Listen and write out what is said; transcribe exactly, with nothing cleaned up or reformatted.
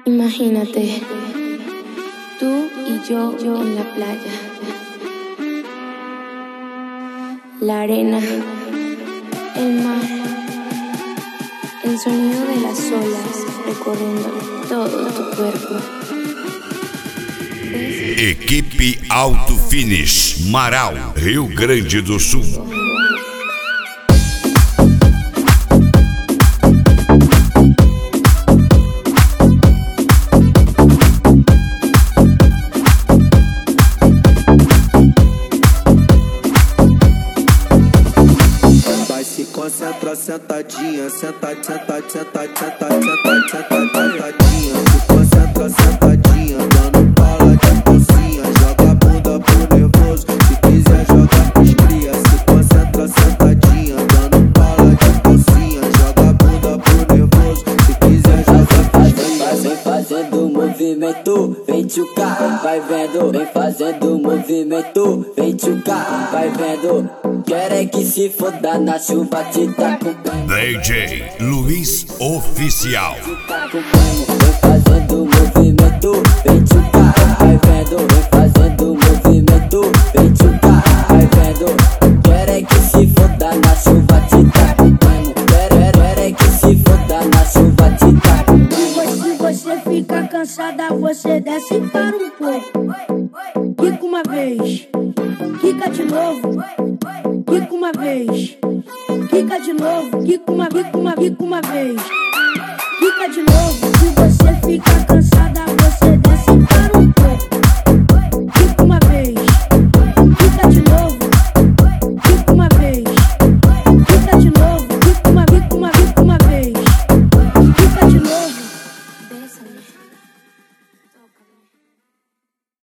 Imagínate, tú y yo, yo en la playa, la arena, el mar, el sonido de las olas recorriendo todo tu cuerpo. Equipe Auto Finish, Marau, Rio Grande do Sul. Concentra, sentadinha, senta, senta, senta, senta, senta, sentadinha. Se concentra, sentadinha, dando bala de calcinha. Joga a bunda pro nervoso, se quiser joga pros cria. Se concentra, sentadinha, dando bala de calcinha. Joga a bunda pro nervoso, se quiser joga pros cria. Vem fazendo movimento, vem tchucar, vai vendo. Vem fazendo movimento, vem tchucar, vai vendo. Querem que se foda na chuva, te tá acompanhando. D J Luiz Oficial. Vem fazendo movimento, vem tchucar, vai vendo. Vem fazendo movimento, vem tchucar, vai vendo. Querem que se foda na chuva, te tá acompanhando. Querem que se foda na chuva, te tá acompanhando. Se você fica cansada, você desce para um pouco. Quica uma vez, quica de novo. Quica uma vez, quica de novo, quica uma, quica uma, quica uma vez. Quica de novo, se você fica cansado.